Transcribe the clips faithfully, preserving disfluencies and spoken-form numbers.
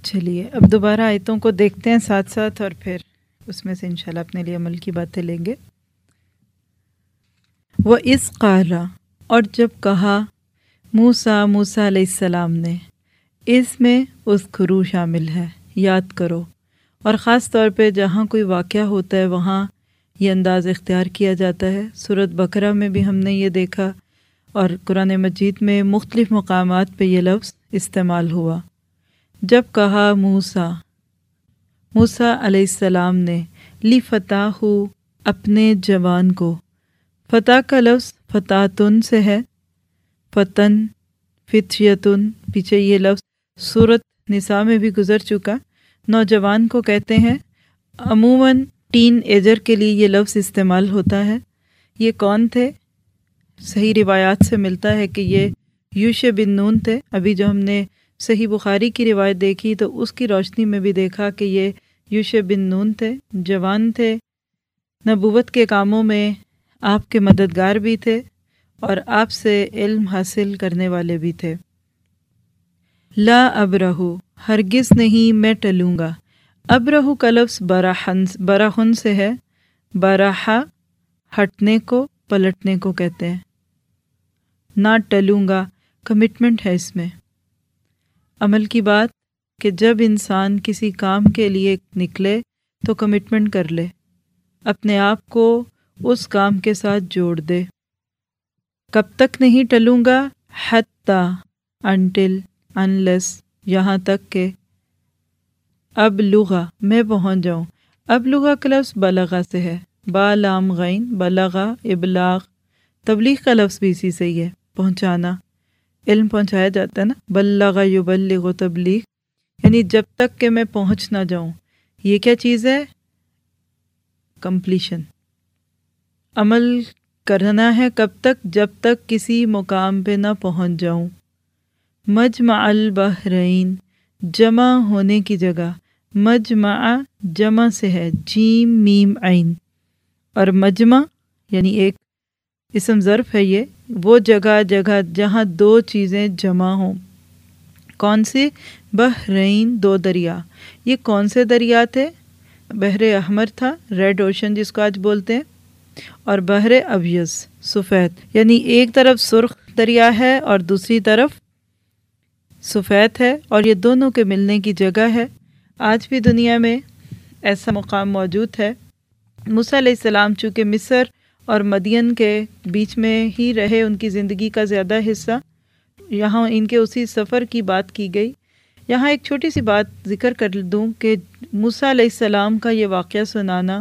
چلیے اب دوبارہ آیتوں کو دیکھتے ہیں ساتھ ساتھ، اور پھر اس میں سے انشاءاللہ اپنے لیے عمل کی باتیں لیں گے۔ وَإِذْ قَالَ، اور جب کہا موسیٰ موسیٰ علیہ السلام نے، اس میں اذکروا شامل ہے، یاد کرو، اور خاص طور پہ جہاں کوئی واقعہ ہوتا ہے وہاں یہ انداز اختیار کیا جاتا ہے۔ سورۃ بقرہ میں بھی ہم نے یہ دیکھا، اور قرآن مجید میں مختلف مقامات پہ یہ لفظ استعمال ہوا۔ جب کہا موسیٰ موسیٰ علیہ السلام نے لفتاہ اپنے جوان کو، فتح کا لفظ فتاتن سے ہے، فتن فتیتن، پیچھے یہ لفظ سورۃ نساء میں بھی گزر چکا، نوجوان کو کہتے ہیں۔ عموماً ٹین ایجر کے لیے یہ لفظ استعمال ہوتا ہے۔ یہ کون تھے؟ صحیح روایات سے ملتا ہے کہ یہ یوشع بن نون تھے۔ ابھی جو ہم نے صحیح بخاری کی روایت دیکھی تو اس کی روشنی میں بھی دیکھا کہ یہ یوشع بن نون تھے، جوان تھے، نبوت کے کاموں میں آپ کے مددگار بھی تھے اور آپ سے علم حاصل کرنے والے بھی تھے۔ لا ابرہ، ہرگز نہیں میں ٹلوں گا۔ ابرہ کا لفظ براحن براحن سے ہے، براحا ہٹنے کو، پلٹنے کو کہتے ہیں۔ نہ ٹلوں گا، کمٹمنٹ ہے اس میں، عمل کی بات کہ جب انسان کسی کام کے لیے نکلے تو کمٹمنٹ کر لے، اپنے آپ کو اس کام کے ساتھ جوڑ دے۔ کب تک نہیں ٹلوں گا؟ حتی انٹل انلیس، یہاں تک کہ اب لغا میں پہنچ جاؤں۔ اب لغا کا لفظ بلغا سے ہے، با لام غین، بلغا ابلاغ، تبلیغ کا لفظ بھی اسی سے ہی ہے، پہنچانا، علم پہنچایا جاتا ہے نا، بلغ یبلغ تبلیغ، یعنی جب تک کہ میں پہنچ نہ جاؤں۔ یہ کیا چیز ہے؟ کمپلیشن، عمل کرنا ہے کب تک؟ جب تک کسی مقام پہ نہ پہنچ جاؤں۔ مجمع البحرین، جمع ہونے کی جگہ، مجمع جمع سے ہے، جیم میم عین، اور مجمع یعنی ایک اسم ظرف ہے، یہ وہ جگہ جگہ جہاں دو چیزیں جمع ہوں۔ کون سی؟ بحرین، دو دریا۔ یہ کون سے دریا تھے؟ بحر احمر تھا، ریڈ اوشن جس کو آج بولتے ہیں، اور بحر ابیض، سفید، یعنی ایک طرف سرخ دریا ہے اور دوسری طرف سفید ہے، اور یہ دونوں کے ملنے کی جگہ ہے۔ آج بھی دنیا میں ایسا مقام موجود ہے۔ موسیٰ علیہ السلام چونکہ مصر اور مدین کے بیچ میں ہی رہے ان کی زندگی کا زیادہ حصہ، یہاں ان کے اسی سفر کی بات کی گئی۔ یہاں ایک چھوٹی سی بات ذکر کر دوں کہ موسیٰ علیہ السلام کا یہ واقعہ سنانا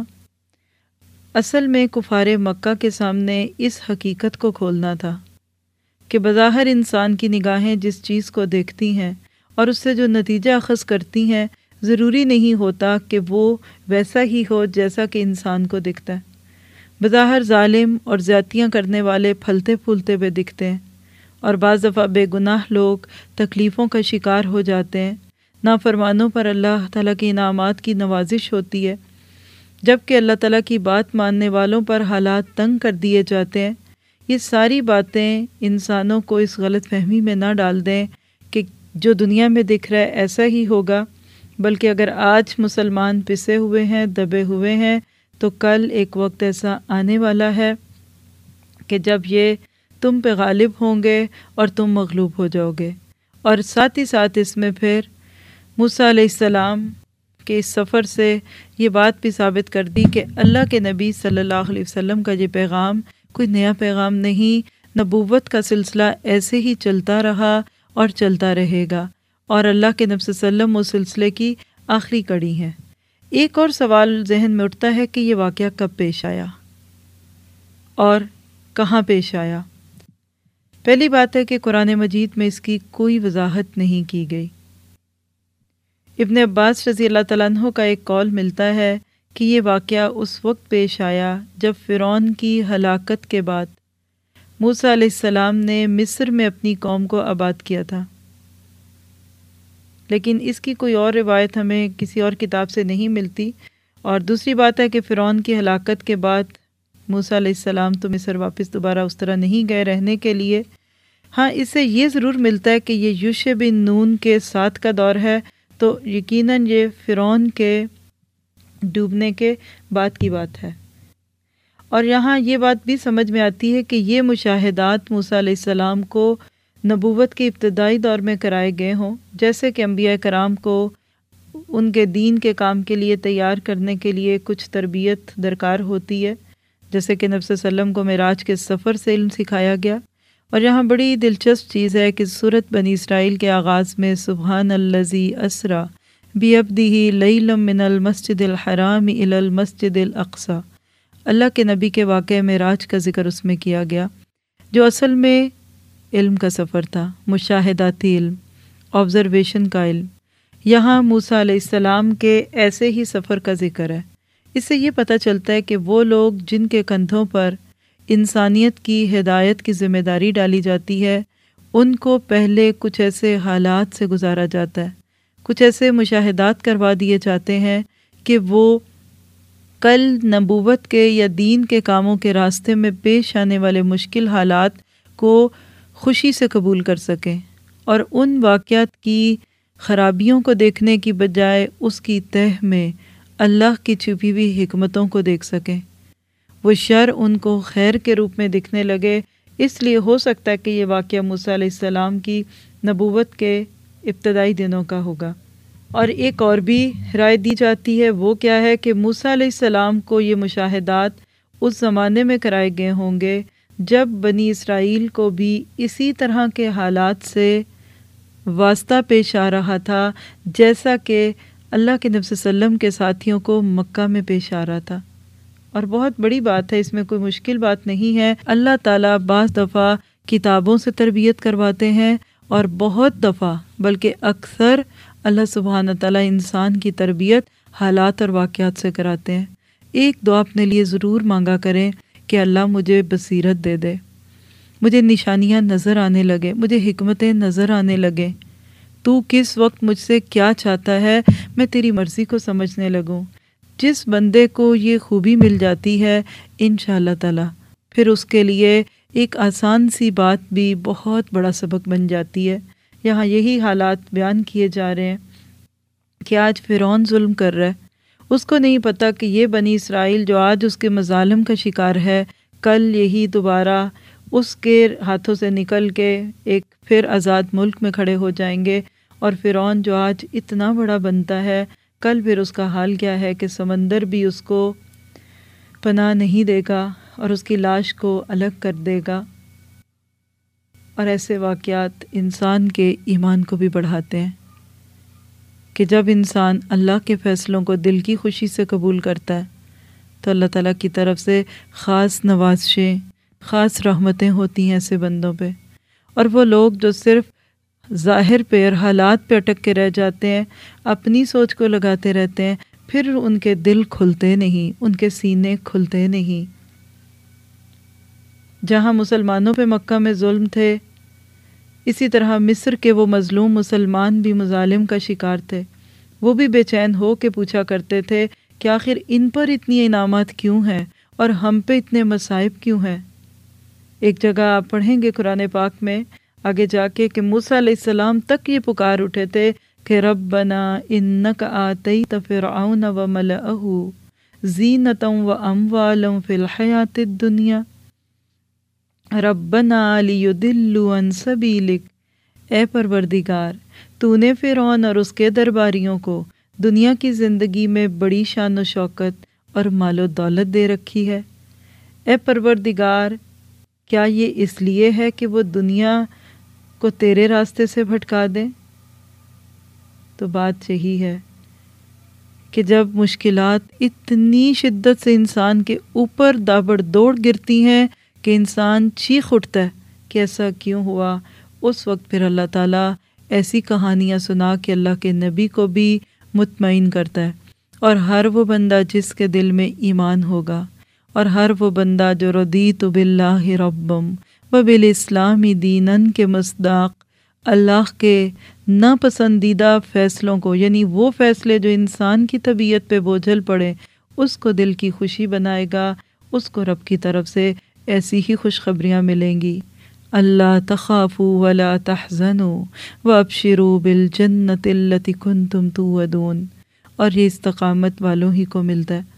اصل میں کفار مکہ کے سامنے اس حقیقت کو کھولنا تھا کہ بظاہر انسان کی نگاہیں جس چیز کو دیکھتی ہیں اور اس سے جو نتیجہ اخذ کرتی ہیں، ضروری نہیں ہوتا کہ وہ ویسا ہی ہو جیسا کہ انسان کو دکھتا ہے۔ بظاہر ظالم اور زیادتیاں کرنے والے پھلتے پھولتے ہوئے دکھتے ہیں، اور بعض دفعہ بے گناہ لوگ تکلیفوں کا شکار ہو جاتے ہیں، نافرمانوں پر اللہ تعالیٰ کی انعامات کی نوازش ہوتی ہے، جبکہ اللہ تعالیٰ کی بات ماننے والوں پر حالات تنگ کر دیے جاتے ہیں۔ یہ ساری باتیں انسانوں کو اس غلط فہمی میں نہ ڈال دیں کہ جو دنیا میں دکھ رہا ہے ایسا ہی ہوگا، بلکہ اگر آج مسلمان پسے ہوئے ہیں، دبے ہوئے ہیں، تو کل ایک وقت ایسا آنے والا ہے کہ جب یہ تم پہ غالب ہوں گے اور تم مغلوب ہو جاؤ گے۔ اور ساتھ ہی ساتھ اس میں پھر موسیٰ علیہ السلام کے اس سفر سے یہ بات بھی ثابت کر دی کہ اللہ کے نبی صلی اللہ علیہ وسلم کا یہ پیغام کوئی نیا پیغام نہیں، نبوت کا سلسلہ ایسے ہی چلتا رہا اور چلتا رہے گا، اور اللہ کے نبی صلی اللہ علیہ وسلم اس سلسلے کی آخری کڑی ہیں۔ ایک اور سوال ذہن میں اٹھتا ہے کہ یہ واقعہ کب پیش آیا اور کہاں پیش آیا؟ پہلی بات ہے کہ قرآن مجید میں اس کی کوئی وضاحت نہیں کی گئی۔ ابن عباس رضی اللہ تعالیٰ عنہ کا ایک قول ملتا ہے کہ یہ واقعہ اس وقت پیش آیا جب فرعون کی ہلاکت کے بعد موسیٰ علیہ السلام نے مصر میں اپنی قوم کو آباد کیا تھا، لیکن اس کی کوئی اور روایت ہمیں کسی اور کتاب سے نہیں ملتی۔ اور دوسری بات ہے کہ فرعون کی ہلاکت کے بعد موسیٰ علیہ السلام تو مصر واپس دوبارہ اس طرح نہیں گئے رہنے کے لیے۔ ہاں، اس سے یہ ضرور ملتا ہے کہ یہ یوشع بن نون کے ساتھ کا دور ہے، تو یقیناً یہ فرعون کے ڈوبنے کے بعد کی بات ہے۔ اور یہاں یہ بات بھی سمجھ میں آتی ہے کہ یہ مشاہدات موسیٰ علیہ السلام کو نبوت کے ابتدائی دور میں کرائے گئے ہوں، جیسے کہ انبیاء کرام کو ان کے دین کے کام کے لیے تیار کرنے کے لیے کچھ تربیت درکار ہوتی ہے، جیسے کہ نبی صلی اللہ علیہ وسلم کو معراج کے سفر سے علم سکھایا گیا۔ اور یہاں بڑی دلچسپ چیز ہے کہ سورۃ بنی اسرائیل کے آغاز میں سبحان الذی اسریٰ بعبدہ لیلا من المسجد الحرام الی المسجد الاقصی، اللہ کے نبی کے واقعہ معراج کا ذکر اس میں کیا گیا، جو اصل میں علم کا سفر تھا، مشاہداتی علم، آبزرویشن کا علم۔ یہاں موسیٰ علیہ السلام کے ایسے ہی سفر کا ذکر ہے۔ اس سے یہ پتہ چلتا ہے کہ وہ لوگ جن کے کندھوں پر انسانیت کی ہدایت کی ذمہ داری ڈالی جاتی ہے، ان کو پہلے کچھ ایسے حالات سے گزارا جاتا ہے، کچھ ایسے مشاہدات کروا دیے جاتے ہیں کہ وہ کل نبوت کے یا دین کے کاموں کے راستے میں پیش آنے والے مشکل حالات کو خوشی سے قبول کر سکیں، اور ان واقعات کی خرابیوں کو دیکھنے کی بجائے اس کی تہہ میں اللہ کی چھپی ہوئی حکمتوں کو دیکھ سکیں۔ وہ شر ان کو خیر کے روپ میں دکھنے لگے۔ اس لیے ہو سکتا ہے کہ یہ واقعہ موسیٰ علیہ السلام کی نبوت کے ابتدائی دنوں کا ہوگا۔ اور ایک اور بھی رائے دی جاتی ہے، وہ کیا ہے کہ موسیٰ علیہ السلام کو یہ مشاہدات اس زمانے میں کرائے گئے ہوں گے جب بنی اسرائیل کو بھی اسی طرح کے حالات سے واسطہ پیش آ رہا تھا، جیسا کہ اللہ کے نبی صلی اللہ علیہ وسلم کے ساتھیوں کو مکہ میں پیش آ رہا تھا۔ اور بہت بڑی بات ہے، اس میں کوئی مشکل بات نہیں ہے۔ اللہ تعالیٰ بعض دفعہ کتابوں سے تربیت کرواتے ہیں، اور بہت دفعہ بلکہ اکثر اللہ سبحانہ تعالیٰ انسان کی تربیت حالات اور واقعات سے کراتے ہیں۔ ایک دعا اپنے لیے ضرور مانگا کریں کہ اللہ مجھے بصیرت دے دے، مجھے نشانیاں نظر آنے لگے، مجھے حکمتیں نظر آنے لگیں، تو کس وقت مجھ سے کیا چاہتا ہے، میں تیری مرضی کو سمجھنے لگوں۔ جس بندے کو یہ خوبی مل جاتی ہے انشاءاللہ تعالیٰ پھر اس کے لیے ایک آسان سی بات بھی بہت بڑا سبق بن جاتی ہے۔ یہاں یہی حالات بیان کیے جا رہے ہیں کہ آج فرعون ظلم کر رہا ہے، اس کو نہیں پتہ کہ یہ بنی اسرائیل جو آج اس کے مظالم کا شکار ہے، کل یہی دوبارہ اس کے ہاتھوں سے نکل کے ایک پھر آزاد ملک میں کھڑے ہو جائیں گے، اور فرعون جو آج اتنا بڑا بنتا ہے، کل پھر اس کا حال کیا ہے کہ سمندر بھی اس کو پناہ نہیں دے گا اور اس کی لاش کو الگ کر دے گا۔ اور ایسے واقعات انسان کے ایمان کو بھی بڑھاتے ہیں کہ جب انسان اللہ کے فیصلوں کو دل کی خوشی سے قبول کرتا ہے تو اللہ تعالیٰ کی طرف سے خاص نوازشیں، خاص رحمتیں ہوتی ہیں ایسے بندوں پہ۔ اور وہ لوگ جو صرف ظاہر پہ اور حالات پہ اٹک کے رہ جاتے ہیں، اپنی سوچ کو لگاتے رہتے ہیں، پھر ان کے دل کھلتے نہیں، ان کے سینے کھلتے نہیں۔ جہاں مسلمانوں پہ مکہ میں ظلم تھے، اسی طرح مصر کے وہ مظلوم مسلمان بھی مظالم کا شکار تھے۔ وہ بھی بے چین ہو کے پوچھا کرتے تھے کہ آخر ان پر اتنی انعامات کیوں ہیں اور ہم پہ اتنے مصائب کیوں ہیں۔ ایک جگہ آپ پڑھیں گے قرآن پاک میں آگے جا کے کہ موسیٰ علیہ السلام تک یہ پکار اٹھے تھے کہ ربنا انک آتیت فرعون وملئہ زینۃ واموالا فی الحیاۃ الدنیا ربنا لیضلوا عن سبیلک، اے پروردگار تو نے فرعون اور اس کے درباریوں کو دنیا کی زندگی میں بڑی شان و شوکت اور مال و دولت دے رکھی ہے۔ اے پروردگار، کیا یہ اس لیے ہے کہ وہ دنیا کو تیرے راستے سے بھٹکا دیں؟ تو بات یہی ہے کہ جب مشکلات اتنی شدت سے انسان کے اوپر دابڑ دوڑ گرتی ہیں کہ انسان چیخ اٹھتا ہے کہ ایسا کیوں ہوا، اس وقت پھر اللہ تعالیٰ ایسی کہانیاں سنا کہ اللہ کے نبی کو بھی مطمئن کرتا ہے، اور ہر وہ بندہ جس کے دل میں ایمان ہوگا، اور ہر وہ بندہ جو رضیت باللہ ربم و بالاسلام دینن کے مصداق اللہ کے ناپسندیدہ فیصلوں کو، یعنی وہ فیصلے جو انسان کی طبیعت پہ بوجھل پڑے، اس کو دل کی خوشی بنائے گا، اس کو رب کی طرف سے ایسی ہی خوشخبریاں ملیں گی۔ اللہ تخافوا ولا تحزنوا وابشروا بالجنۃ التی کنتم توعدون، اور یہ استقامت والوں ہی کو ملتا ہے۔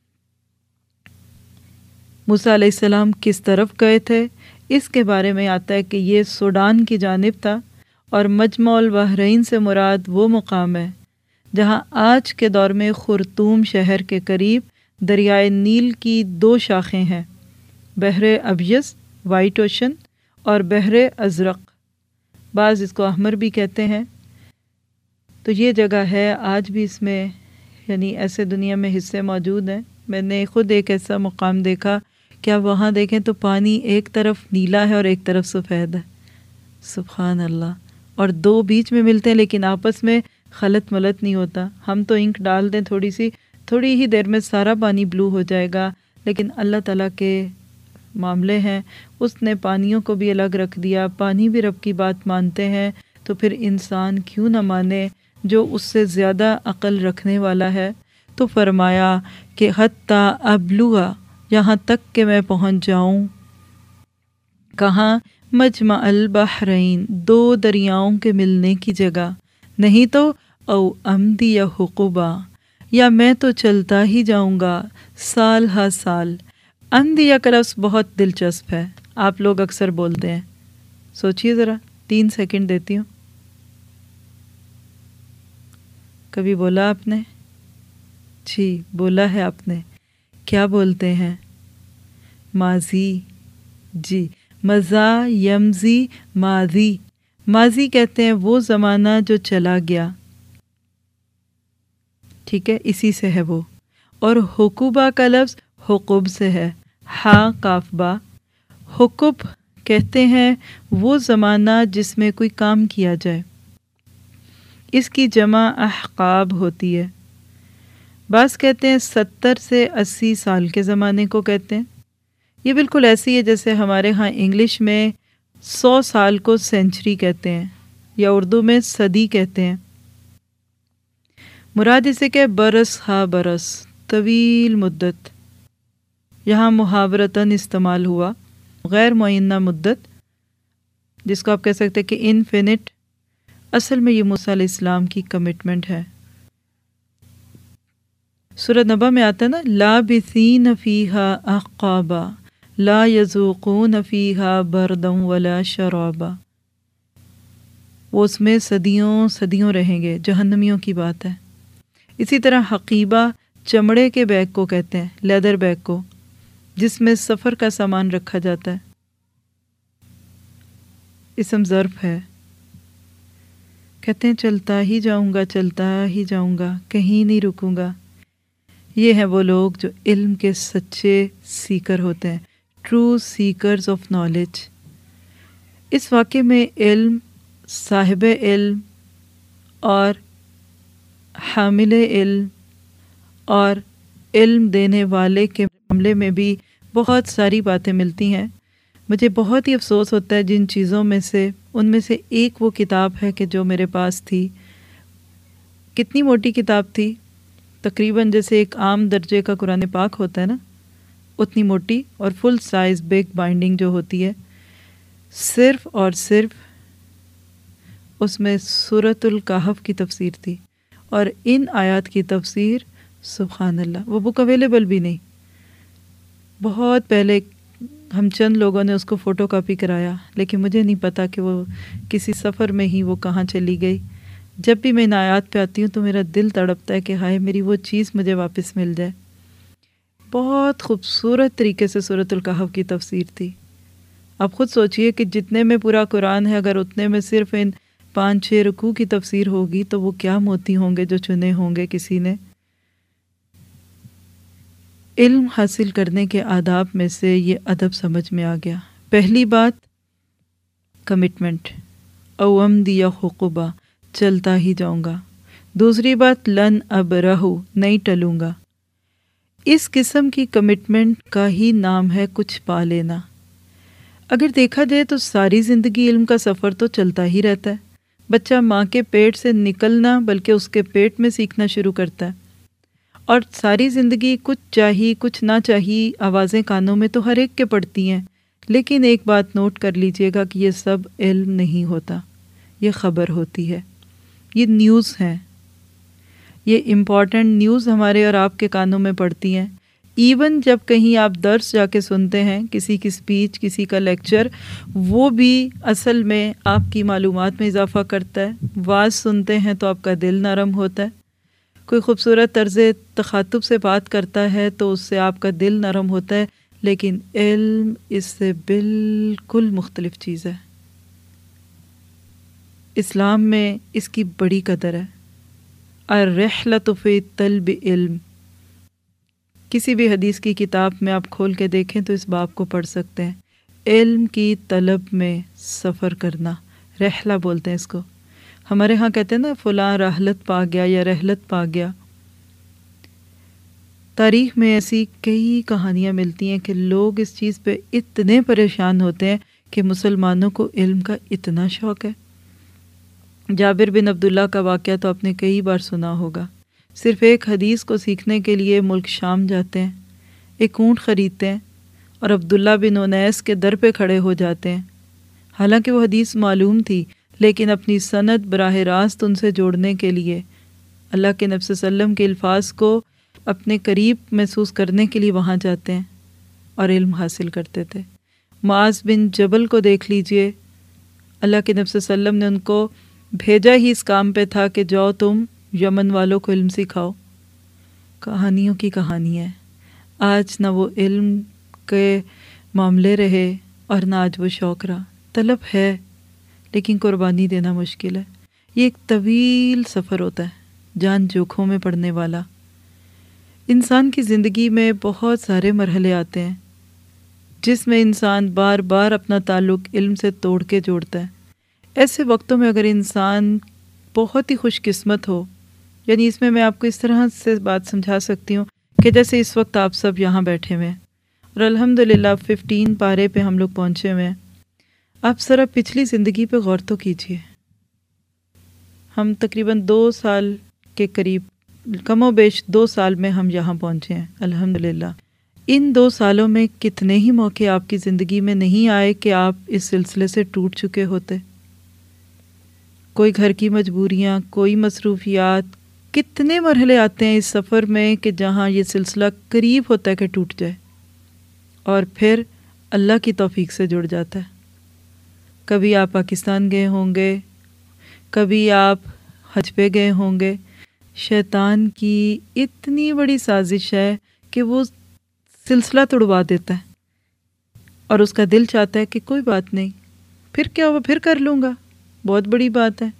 موسیٰ علیہ السلام کس طرف گئے تھے اس کے بارے میں آتا ہے کہ یہ سوڈان کی جانب تھا، اور مجمع البحرین سے مراد وہ مقام ہے جہاں آج کے دور میں خرطوم شہر کے قریب دریائے نیل کی دو شاخیں ہیں، بحر ابیض وائٹ اوشن اور بحر ازرق، بعض اس کو احمر بھی کہتے ہیں۔ تو یہ جگہ ہے، آج بھی اس میں یعنی ایسے دنیا میں حصے موجود ہیں۔ میں نے خود ایک ایسا مقام دیکھا کہ آپ وہاں دیکھیں تو پانی ایک طرف نیلا ہے اور ایک طرف سفید ہے، سبحان اللہ، اور دو بیچ میں ملتے ہیں لیکن آپس میں خلط ملط نہیں ہوتا۔ ہم تو انک ڈال دیں تھوڑی سی، تھوڑی ہی دیر میں سارا پانی بلو ہو جائے گا، لیکن اللہ تعالیٰ کے معاملے ہیں، اس نے پانیوں کو بھی الگ رکھ دیا۔ پانی بھی رب کی بات مانتے ہیں تو پھر انسان کیوں نہ مانے جو اس سے زیادہ عقل رکھنے والا ہے۔ تو فرمایا کہ حتیٰ ابلغ، یہاں تک کہ میں پہنچ جاؤں کہاں؟ مجمع البحرین، دو دریاؤں کے ملنے کی جگہ، نہیں تو او امدی یا حقوبہ، یا میں تو چلتا ہی جاؤں گا سال ہا سال۔ اندیا کا لفظ بہت دلچسپ ہے، آپ لوگ اکثر بولتے ہیں، سوچئے ذرا، تین سیکنڈ دیتی ہوں۔ کبھی بولا آپ نے؟ جی بولا ہے آپ نے، کیا بولتے ہیں؟ ماضی، جی، مضا یمضی ماضی، ماضی کہتے ہیں وہ زمانہ جو چلا گیا، ٹھیک ہے، اسی سے ہے وہ۔ اور حقوبہ کا لفظ حقوب سے ہے، ہا کاف با۔ حقوب کہتے ہیں وہ زمانہ جس میں کوئی کام کیا جائے، اس کی جمع احقاب ہوتی ہے۔ بعض کہتے ہیں ستر سے اسی سال کے زمانے کو کہتے ہیں، یہ بالکل ایسی ہے جیسے ہمارے ہاں انگلش میں سو سال کو سینچری کہتے ہیں، یا اردو میں صدی کہتے ہیں۔ مراد اسے کہ برس ہا برس، طویل مدت، یہاں محاورتاً استعمال ہوا، غیر معینہ مدت، جس کو آپ کہہ سکتے کہ انفینٹ، اصل میں یہ موسیٰ علیہ السلام کی کمٹمنٹ ہے۔ سورہ نبا میں آتا ہے نا، لابثین فیہا احقابا لا یذوقون فیہا بردا ولا شرابا، وہ اس میں صدیوں صدیوں رہیں گے، جہنمیوں کی بات ہے۔ اسی طرح حقیبہ چمڑے کے بیگ کو کہتے ہیں، لیدر بیگ کو، جس میں سفر کا سامان رکھا جاتا ہے، اسم ظرف ہے۔ کہتے ہیں چلتا ہی جاؤں گا، چلتا ہی جاؤں گا، کہیں نہیں رکوں گا۔ یہ ہیں وہ لوگ جو علم کے سچے سیکر ہوتے ہیں، ٹرو سیکرز آف نالج۔ اس واقعے میں علم، صاحب علم اور حامل علم اور علم دینے والے کے معاملے میں بھی بہت ساری باتیں ملتی ہیں۔ مجھے بہت ہی افسوس ہوتا ہے جن چیزوں میں سے، ان میں سے ایک وہ کتاب ہے کہ جو میرے پاس تھی۔ کتنی موٹی کتاب تھی؟ تقریباً جیسے ایک عام درجے کا قرآن پاک ہوتا ہے نا، اتنی موٹی، اور فل سائز بگ بائنڈنگ جو ہوتی ہے، صرف اور صرف اس میں سورۃ الکہف کی تفسیر تھی، اور ان آیات کی تفسیر، سبحان اللہ، وہ بک اویلیبل بھی نہیں۔ بہت پہلے ہم چند لوگوں نے اس کو فوٹو کاپی کرایا، لیکن مجھے نہیں پتا کہ وہ کسی سفر میں ہی وہ کہاں چلی گئی۔ جب بھی میں ان آیات پہ آتی ہوں تو میرا دل تڑپتا ہے کہ ہائے میری وہ چیز مجھے واپس مل جائے۔ بہت خوبصورت طریقے سے سورۃ الکہف کی تفسیر تھی۔ آپ خود سوچئے کہ جتنے میں پورا قرآن ہے، اگر اتنے میں صرف ان پانچ چھ رکوع کی تفسیر ہوگی تو وہ کیا موتی ہوں گے جو چنے ہوں گے کسی نے۔ علم حاصل کرنے کے آداب میں سے یہ ادب سمجھ میں آ گیا۔ پہلی بات کمٹمنٹ، او امدی یا حقوبہ، چلتا ہی جاؤں گا۔ دوسری بات لن ابرہو، نہیں ٹلوں گا۔ اس قسم کی کمٹمنٹ کا ہی نام ہے کچھ پا لینا۔ اگر دیکھا جائے تو ساری زندگی علم کا سفر تو چلتا ہی رہتا ہے۔ بچہ ماں کے پیٹ سے نکلنا بلکہ اس کے پیٹ میں سیکھنا شروع کرتا ہے، اور ساری زندگی کچھ چاہی کچھ نہ چاہی آوازیں کانوں میں تو ہر ایک کے پڑتی ہیں، لیکن ایک بات نوٹ کر لیجئے گا کہ یہ سب علم نہیں ہوتا، یہ خبر ہوتی ہے، یہ نیوز ہے، یہ امپورٹنٹ نیوز ہمارے اور آپ کے کانوں میں پڑتی ہیں۔ ایون جب کہیں آپ درس جا کے سنتے ہیں، کسی کی سپیچ، کسی کا لیکچر، وہ بھی اصل میں آپ کی معلومات میں اضافہ کرتا ہے۔ واعظ سنتے ہیں تو آپ کا دل نرم ہوتا ہے، کوئی خوبصورت طرز تخاطب سے بات کرتا ہے تو اس سے آپ کا دل نرم ہوتا ہے، لیکن علم اس سے بالکل مختلف چیز ہے۔ اسلام میں اس کی بڑی قدر ہے۔ الرحلۃ فی طلب علم، کسی بھی حدیث کی کتاب میں آپ کھول کے دیکھیں تو اس باب کو پڑھ سکتے ہیں۔ علم کی طلب میں سفر کرنا، رحلہ بولتے ہیں اس کو۔ ہمارے ہاں کہتے ہیں نا فلاں رحلت پا گیا یا رحلت پا گیا۔ تاریخ میں ایسی کئی کہانیاں ملتی ہیں کہ لوگ اس چیز پہ اتنے پریشان ہوتے ہیں کہ مسلمانوں کو علم کا اتنا شوق ہے۔ جابر بن عبداللہ کا واقعہ تو آپ نے کئی بار سنا ہوگا، صرف ایک حدیث کو سیکھنے کے لیے ملک شام جاتے ہیں، ایک اونٹ خریدتے ہیں اور عبداللہ بن انیس کے در پہ کھڑے ہو جاتے ہیں۔ حالانکہ وہ حدیث معلوم تھی، لیکن اپنی سند براہ راست ان سے جوڑنے کے لیے، اللہ کے نبی صلی اللہ علیہ وسلم کے الفاظ کو اپنے قریب محسوس کرنے کے لیے وہاں جاتے ہیں اور علم حاصل کرتے تھے۔ معاذ بن جبل کو دیکھ لیجئے، اللہ کے نبی صلی اللہ علیہ وسلم نے ان کو بھیجا ہی اس کام پہ تھا کہ جاؤ تم یمن والوں کو علم سکھاؤ۔ کہانیوں کی کہانی ہے۔ آج نہ وہ علم کے معاملے رہے اور نہ آج وہ شوق رہا۔ طلب ہے لیکن قربانی دینا مشکل ہے۔ یہ ایک طویل سفر ہوتا ہے، جان جوکھوں میں پڑنے والا۔ انسان کی زندگی میں بہت سارے مرحلے آتے ہیں جس میں انسان بار بار اپنا تعلق علم سے توڑ کے جوڑتا ہے۔ ایسے وقتوں میں اگر انسان بہت ہی خوش قسمت ہو، یعنی اس میں میں آپ کو اس طرح سے بات سمجھا سکتی ہوں کہ جیسے اس وقت آپ سب یہاں بیٹھے ہوئے ہیں اور الحمدللہ ففٹین پارے پہ ہم لوگ پہنچے ہوئے ہیں۔ آپ ذرا پچھلی زندگی پہ غور تو کیجیے۔ ہم تقریباً دو سال کے قریب، کم و بیش دو سال میں ہم یہاں پہنچے ہیں الحمدللہ۔ ان دو سالوں میں کتنے ہی موقع آپ کی زندگی میں نہیں آئے کہ آپ اس سلسلے سے ٹوٹ چکے ہوتے۔ کوئی گھر کی مجبوریاں، کوئی مصروفیات، کتنے مرحلے آتے ہیں اس سفر میں کہ جہاں یہ سلسلہ قریب ہوتا ہے کہ ٹوٹ جائے، اور پھر اللہ کی توفیق سے جڑ جاتا ہے۔ کبھی آپ پاکستان گئے ہوں گے، کبھی آپ حج پہ گئے ہوں گے۔ شیطان کی اتنی بڑی سازش ہے کہ وہ سلسلہ توڑوا دیتا ہے اور اس کا دل چاہتا ہے کہ کوئی بات نہیں، پھر کیا ہوا، پھر کر لوں گا، بہت بڑی بات ہے،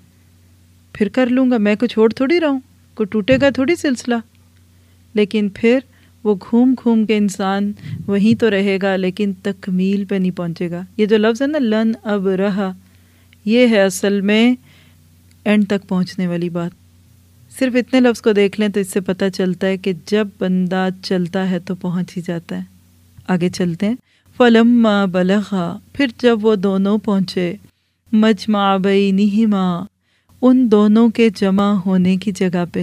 پھر کر لوں گا، میں کو چھوڑ تھوڑی رہا ہوں، کوئی ٹوٹے گا تھوڑی سلسلہ۔ لیکن پھر وہ گھوم گھوم کے انسان وہیں تو رہے گا لیکن تکمیل پہ نہیں پہنچے گا۔ یہ جو لفظ ہے نا لن اب رہا، یہ ہے اصل میں اینڈ تک پہنچنے والی بات۔ صرف اتنے لفظ کو دیکھ لیں تو اس سے پتہ چلتا ہے کہ جب بندہ چلتا ہے تو پہنچ ہی جاتا ہے۔ آگے چلتے ہیں۔ فَلَمَّا بَلَغَا، پھر جب وہ دونوں پہنچے، مجمع بینہما، ان دونوں کے جمع ہونے کی جگہ پہ،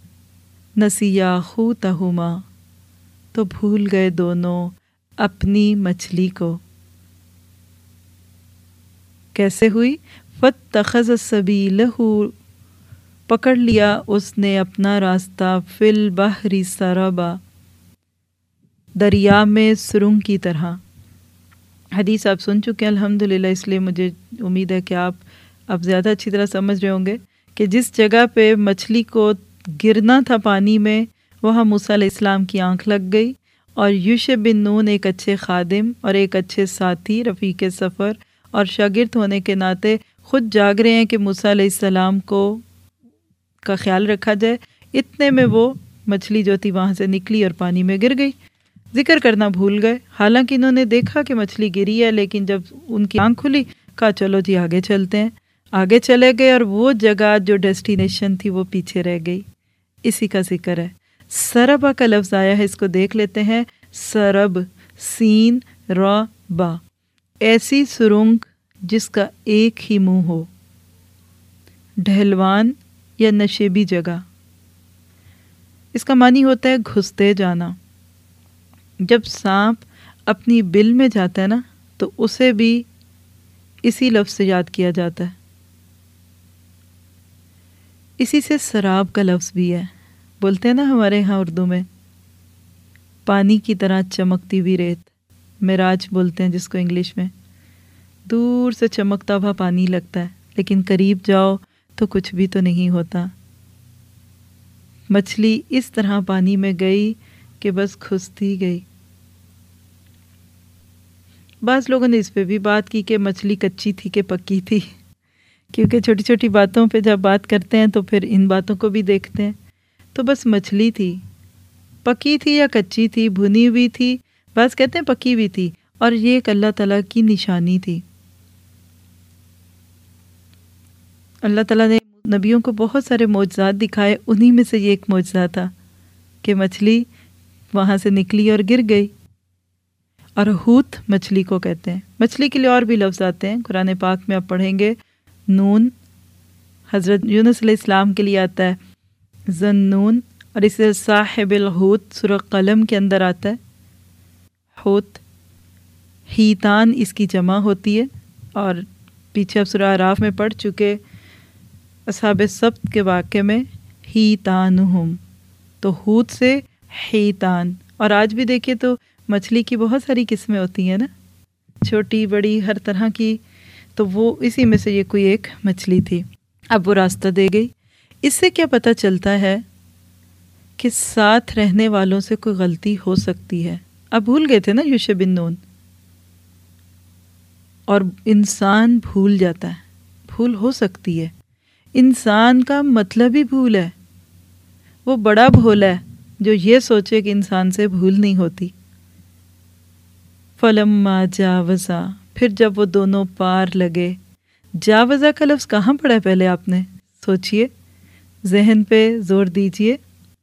نسیا خوتہما، تو بھول گئے دونوں اپنی مچھلی کو۔ کیسے ہوئی؟ فَاتَّخَذَ سَبِيلَهُ، پکڑ لیا اس نے اپنا راستہ، فی البحر سربا، دریا میں سرنگ کی طرح۔ حدیث آپ سن چکے ہیں الحمدللہ، اس لیے مجھے امید ہے کہ آپ اب زیادہ اچھی طرح سمجھ رہے ہوں گے کہ جس جگہ پہ مچھلی کو گرنا تھا پانی میں، وہاں موسیٰ علیہ السلام کی آنکھ لگ گئی، اور یوشع بن نون ایک اچھے خادم اور ایک اچھے ساتھی، رفیق سفر اور شاگرد ہونے کے ناطے خود جاگ رہے ہیں کہ موسیٰ علیہ السلام کو کا خیال رکھا جائے۔ اتنے میں وہ مچھلی جو تھی وہاں سے نکلی اور پانی میں گر گئی۔ ذکر کرنا بھول گئے، حالانکہ انہوں نے دیکھا کہ مچھلی گری ہے، لیکن جب ان کی آنکھ کھلی کہا چلو جی آگے چلتے ہیں۔ آگے چلے گئے اور وہ جگہ جو ڈیسٹینیشن تھی وہ پیچھے رہ گئی۔ اسی کا ذکر ہے۔ سربا کا لفظ آیا ہے، اس کو دیکھ لیتے ہیں۔ سرب، سین را با، ایسی سرنگ جس کا ایک ہی منہ ہو، ڈھلوان یا نشیبی جگہ۔ اس کا معنی ہوتا ہے گھستے جانا۔ جب سانپ اپنی بل میں جاتا ہے نا تو اسے بھی اسی لفظ سے یاد کیا جاتا ہے. اسی سے سراب کا لفظ بھی ہے. بولتے ہیں نا ہمارے ہاں اردو میں پانی کی طرح چمکتی ہوئی ریت، معراج بولتے ہیں جس کو انگلش میں. دور سے چمکتا ہوا پانی لگتا ہے لیکن قریب جاؤ تو کچھ بھی تو نہیں ہوتا. مچھلی اس طرح پانی میں گئی کہ بس کھستی گئی. بعض لوگوں نے اس پہ بھی بات کی کہ مچھلی کچی تھی کہ پکی تھی، کیونکہ چھوٹی چھوٹی باتوں پہ جب بات کرتے ہیں تو پھر ان باتوں کو بھی دیکھتے ہیں. تو بس مچھلی تھی، پکی تھی یا کچی تھی، بھنی ہوئی تھی، بعض کہتے ہیں پکی ہوئی تھی، اور یہ ایک اللہ تعالیٰ کی نشانی تھی. اللہ تعالیٰ نے نبیوں کو بہت سارے معجزات دکھائے، انہی میں سے یہ ایک معجزہ تھا کہ مچھلی وہاں سے نکلی اور گر گئی. اور حوت مچھلی کو کہتے ہیں. مچھلی کے لیے اور بھی لفظ آتے ہیں قرآن پاک میں، آپ پڑھیں گے. نون حضرت یونس علیہ السلام کے لیے آتا ہے ذنون، اور اسے صاحب الحوت سورہ قلم کے اندر آتا ہے حوت. ہیتان اس کی جمع ہوتی ہے، اور پیچھے آپ سورہ اعراف میں پڑھ چکے اصحاب سبت کے واقعے میں ہیتانہم، تو حوت سے ہیتان. اور آج بھی دیکھیں تو مچھلی کی بہت ساری قسمیں ہوتی ہیں نا، چھوٹی بڑی ہر طرح کی، تو وہ اسی میں سے یہ کوئی ایک مچھلی تھی. اب وہ راستہ دے گئی. اس سے کیا پتہ چلتا ہے کہ ساتھ رہنے والوں سے کوئی غلطی ہو سکتی ہے. اب بھول گئے تھے نا یوشع بن نون، اور انسان بھول جاتا ہے، بھول ہو سکتی ہے. انسان کا مطلب ہی بھول ہے. وہ بڑا بھولا ہے جو یہ سوچے کہ انسان سے بھول نہیں ہوتی. فلما جاوزا، پھر جب وہ دونوں پار لگے. جاوزا کا لفظ کہاں پڑا ہے پہلے آپ نے؟ سوچئے، ذہن پہ زور دیجئے.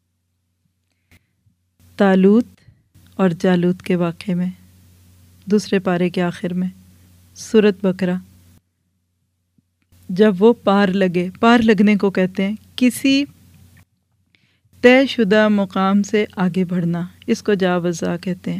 طالوت اور جالوت کے واقعے میں، دوسرے پارے کے آخر میں، سورۃ بقرہ. جب وہ پار لگے، پار لگنے کو کہتے ہیں کسی طے شدہ مقام سے آگے بڑھنا، اس کو جاوزا کہتے ہیں.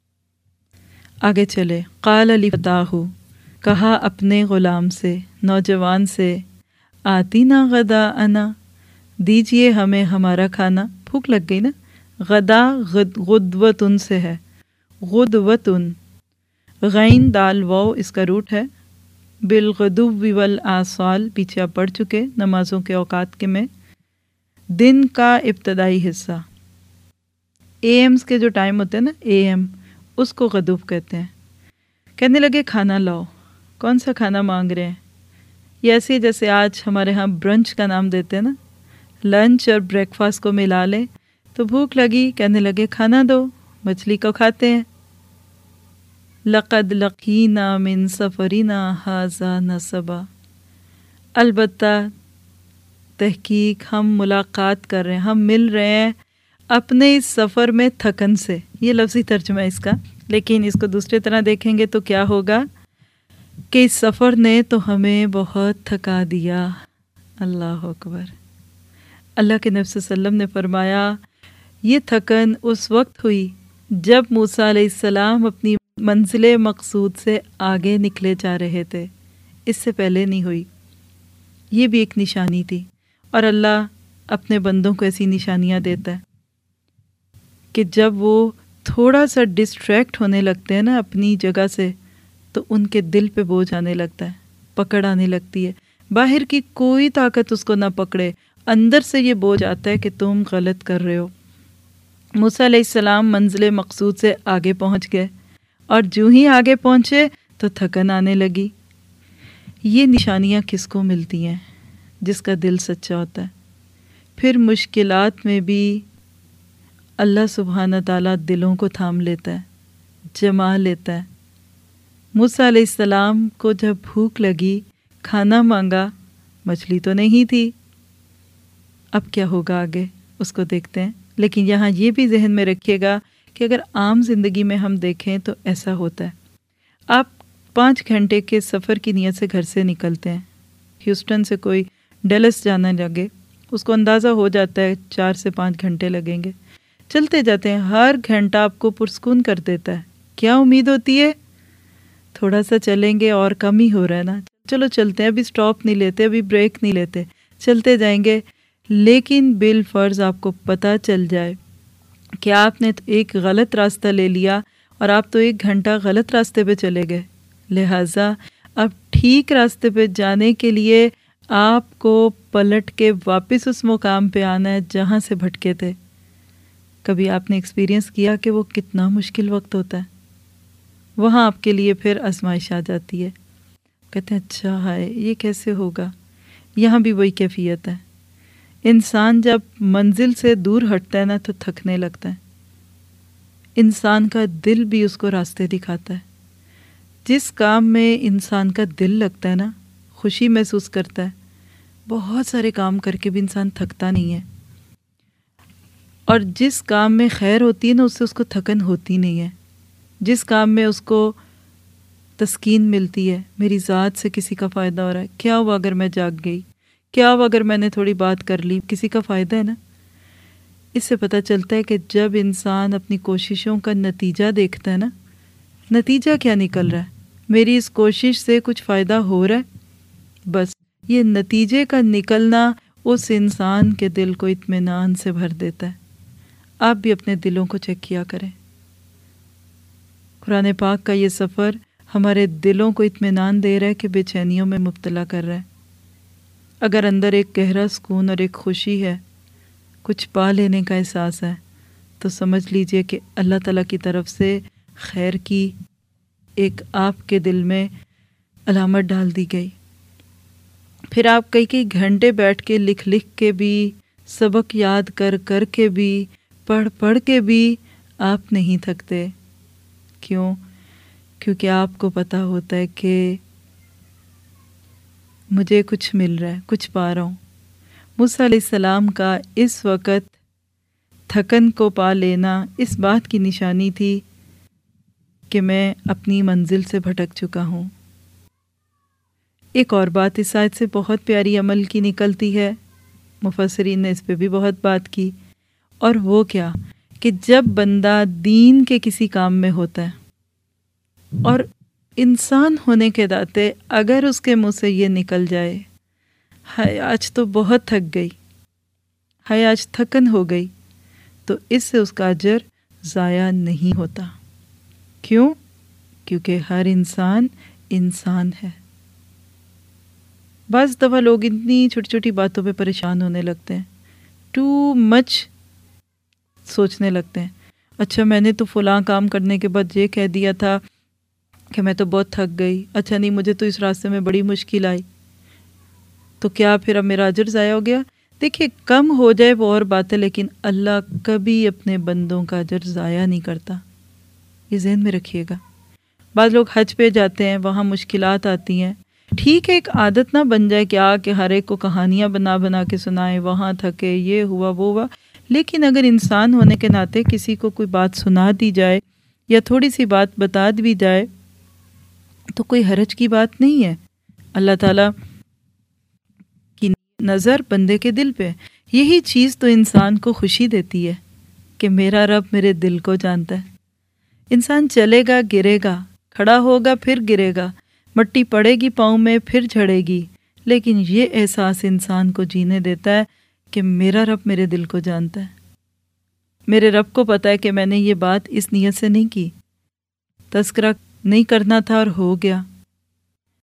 آگے چلے. قال علی فتاح، کہا اپنے غلام سے، نوجوان سے، آتینا غدا انا، دیجئے ہمیں ہمارا کھانا. بھوک لگ گئی نا. غدا غد غدوتن سے ہے، غدوتن، غین دال واو اس کا روٹ ہے. بالغدو والآصال پیچھے آپ پڑھ چکے نمازوں کے اوقات کے میں. دن کا ابتدائی حصہ، اے ایمز کے جو ٹائم ہوتے ہیں نا، اے ایم، اس کو غدو کہتے ہیں. کہنے لگے کھانا لاؤ. کون سا کھانا مانگ رہے ہیں؟ یہ ایسے جیسے آج ہمارے ہاں برنچ کا نام دیتے ہیں نا، لنچ اور بریک فاسٹ کو ملا لیں. تو بھوک لگی، کہنے لگے کھانا دو. مچھلی کو کھاتے ہیں. لقد لقینا من سفرنا ھذا نصبا، البتہ تحقیق ہم ملاقات کر رہے ہیں، ہم مل رہے ہیں اپنے اس سفر میں تھکن سے. یہ لفظی ترجمہ ہے اس کا، لیکن اس کو دوسرے طرح دیکھیں گے تو کیا ہوگا کہ اس سفر نے تو ہمیں بہت تھکا دیا. اللہ اکبر. اللہ کے نبی صلی اللہ علیہ وسلم نے فرمایا یہ تھکن اس وقت ہوئی جب موسیٰ علیہ السلام اپنی منزل مقصود سے آگے نکلے جا رہے تھے، اس سے پہلے نہیں ہوئی. یہ بھی ایک نشانی تھی، اور اللہ اپنے بندوں کو ایسی نشانیاں دیتا ہے کہ جب وہ تھوڑا سا ڈسٹریکٹ ہونے لگتے ہیں نا اپنی جگہ سے، تو ان کے دل پہ بوجھ آنے لگتا ہے، پکڑ آنے لگتی ہے. باہر کی کوئی طاقت اس کو نہ پکڑے، اندر سے یہ بوجھ آتا ہے کہ تم غلط کر رہے ہو. موسیٰ علیہ السلام منزل مقصود سے آگے پہنچ گئے، اور جو ہی آگے پہنچے تو تھکن آنے لگی. یہ نشانیاں کس کو ملتی ہیں؟ جس کا دل سچا ہوتا ہے. پھر مشکلات میں بھی اللہ سبحانہ تعالیٰ دلوں کو تھام لیتا ہے، جما لیتا ہے. موسیٰ علیہ السلام کو جب بھوک لگی، کھانا مانگا، مچھلی تو نہیں تھی. اب کیا ہوگا آگے اس کو دیکھتے ہیں. لیکن یہاں یہ بھی ذہن میں رکھیے گا کہ اگر عام زندگی میں ہم دیکھیں تو ایسا ہوتا ہے. آپ پانچ گھنٹے کے سفر کی نیت سے گھر سے نکلتے ہیں. ہیوسٹن سے کوئی ڈیلس جانا لگے، اس کو اندازہ ہو جاتا ہے چار سے پانچ گھنٹے لگیں گے. چلتے جاتے ہیں، ہر گھنٹہ آپ کو پرسکون کر دیتا ہے. کیا امید ہوتی ہے؟ تھوڑا سا چلیں گے اور کم ہی ہو رہا ہے نا، چلو چلتے ہیں، ابھی سٹاپ نہیں لیتے، ابھی بریک نہیں لیتے، چلتے جائیں گے۔ لیکن بالفرض آپ کو پتہ چل جائے کہ آپ نے ایک غلط راستہ لے لیا اور آپ تو ایک گھنٹہ غلط راستے پہ چلے گئے، لہٰذا اب ٹھیک راستے پہ جانے کے لیے آپ کو پلٹ کے واپس اس مقام پہ آنا ہے جہاں سے بھٹکے تھے۔ کبھی آپ نے ایکسپیرینس کیا کہ وہ کتنا مشکل وقت ہوتا ہے؟ وہاں آپ کے لیے پھر آزمائش آ جاتی ہے، کہتے ہیں اچھا ہائے یہ کیسے ہوگا۔ یہاں بھی وہی کیفیت ہے، انسان جب منزل سے دور ہٹتا ہے نا تو تھکنے لگتا ہے، انسان کا دل بھی اس کو راستے دکھاتا ہے۔ جس کام میں انسان کا دل لگتا ہے نا، خوشی محسوس کرتا ہے، بہت سارے کام کر کے بھی انسان تھکتا نہیں ہے، اور جس کام میں خیر ہوتی ہے نا اس سے اس کو تھکن ہوتی نہیں ہے، جس کام میں اس کو تسکین ملتی ہے، میری ذات سے کسی کا فائدہ ہو رہا ہے، کیا ہوا اگر میں جاگ گئی، کیا ہوا اگر میں نے تھوڑی بات کر لی، کسی کا فائدہ ہے نا۔ اس سے پتہ چلتا ہے کہ جب انسان اپنی کوششوں کا نتیجہ دیکھتا ہے نا، نتیجہ کیا نکل رہا ہے، میری اس کوشش سے کچھ فائدہ ہو رہا ہے، بس یہ نتیجے کا نکلنا اس انسان کے دل کو اطمینان سے بھر دیتا ہے۔ آپ بھی اپنے دلوں کو چیک کیا کریں، قرآن پاک کا یہ سفر ہمارے دلوں کو اطمینان دے رہا ہے کہ بے چینیوں میں مبتلا کر رہا ہے۔ اگر اندر ایک گہرا سکون اور ایک خوشی ہے، کچھ پا لینے کا احساس ہے، تو سمجھ لیجئے کہ اللہ تعالیٰ کی طرف سے خیر کی ایک آپ کے دل میں علامت ڈال دی گئی۔ پھر آپ کئی کئی گھنٹے بیٹھ کے لکھ لکھ کے بھی، سبق یاد کر کر کے بھی، پڑھ پڑھ کے بھی آپ نہیں تھکتے۔ کیوں؟ کیونکہ آپ کو پتہ ہوتا ہے کہ مجھے کچھ مل رہا ہے، کچھ پا رہا ہوں۔ موسیٰ علیہ السلام کا اس وقت تھکن کو پا لینا اس بات کی نشانی تھی کہ میں اپنی منزل سے بھٹک چکا ہوں۔ ایک اور بات اس آیت سے بہت پیاری عمل کی نکلتی ہے، مفسرین نے اس پہ بھی بہت بات کی، اور وہ کیا کہ جب بندہ دین کے کسی کام میں ہوتا ہے اور انسان ہونے کے ناطے اگر اس کے منہ سے یہ نکل جائے ہائے آج تو بہت تھک گئی، ہائے آج تھکن ہو گئی، تو اس سے اس کا اجر ضائع نہیں ہوتا۔ کیوں؟ کیونکہ ہر انسان انسان ہے۔ بعض دفعہ لوگ اتنی چھوٹی چھوٹی باتوں پہ پریشان ہونے لگتے ہیں، ٹو مچ سوچنے لگتے ہیں، اچھا میں نے تو فلاں کام کرنے کے بعد یہ کہہ دیا تھا کہ میں تو بہت تھک گئی، اچھا نہیں مجھے تو اس راستے میں بڑی مشکل آئی، تو کیا پھر اب میرا اجر ضائع ہو گیا؟ دیکھیے کم ہو جائے وہ اور بات ہے، لیکن اللہ کبھی اپنے بندوں کا اجر ضائع نہیں کرتا، یہ ذہن میں رکھیے گا۔ بعض لوگ حج پہ جاتے ہیں، وہاں مشکلات آتی ہیں، ٹھیک ہے ایک عادت نہ بن جائے کہ آ کہ ہر ایک کو کہانیاں بنا بنا کے سنائیں، وہاں تھکے، یہ ہوا وہ ہوا، لیکن اگر انسان ہونے کے ناطے کسی کو کوئی بات سنا دی جائے یا تھوڑی سی بات بتا دی جائے تو کوئی حرج کی بات نہیں ہے۔ اللہ تعالیٰ کی نظر بندے کے دل پہ، یہی چیز تو انسان کو خوشی دیتی ہے کہ میرا رب میرے دل کو جانتا ہے۔ انسان چلے گا گرے گا، کھڑا ہوگا پھر گرے گا، مٹی پڑے گی پاؤں میں پھر جھڑے گی، لیکن یہ احساس انسان کو جینے دیتا ہے کہ میرا رب میرے دل کو جانتا ہے، میرے رب کو پتہ ہے کہ میں نے یہ بات اس نیت سے نہیں کی، تذکرہ نہیں کرنا تھا اور ہو گیا،